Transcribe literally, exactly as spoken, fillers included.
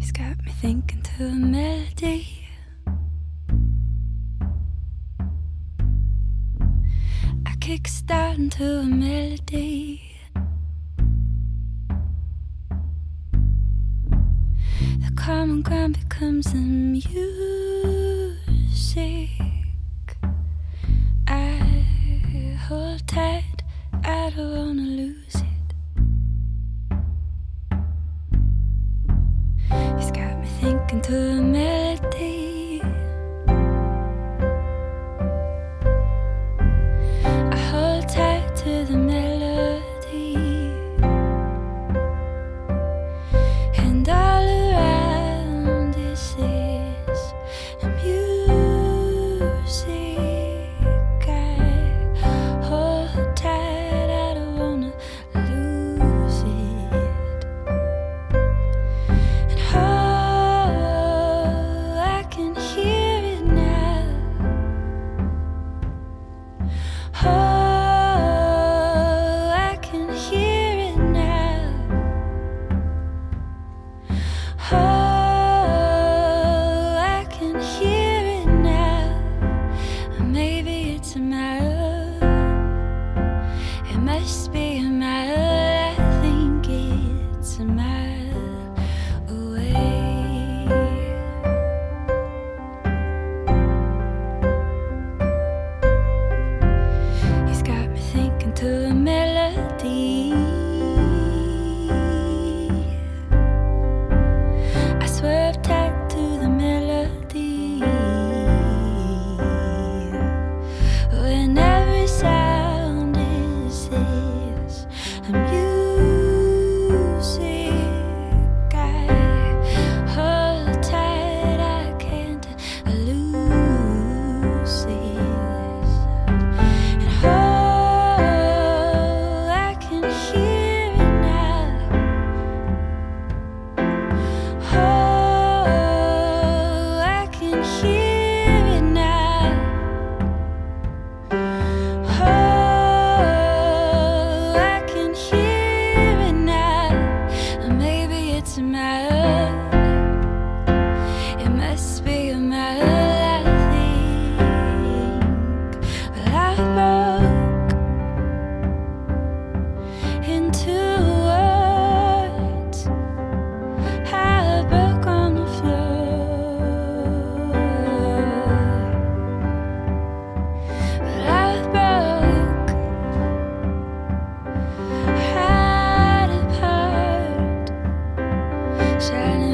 He's got me thinking to a melody. I kickstart into a melody. The common ground becomes the music. I hold tight, I don't wanna lose it. He's got me thinking to a melody. I hold tight to the melody, and all around this is the music. I hold tight, I don't wanna lose it. And oh, I can hear it now. Oh, I can hear it now. Oh, I can hear it now. Maybe it's a mile. It must be a mile. I think it's a mile away. He's got me thinking to a melody. I swerve tight to the melody. When every sound is this music, I hold tight, I can't lose this. And oh, I can hear it now. Oh, I can hear it now. Oh, I can hear it now. Maybe it's a mile. It must be a mile, I think. But I broke into words. I broke on the floor. But I broke right apart, shining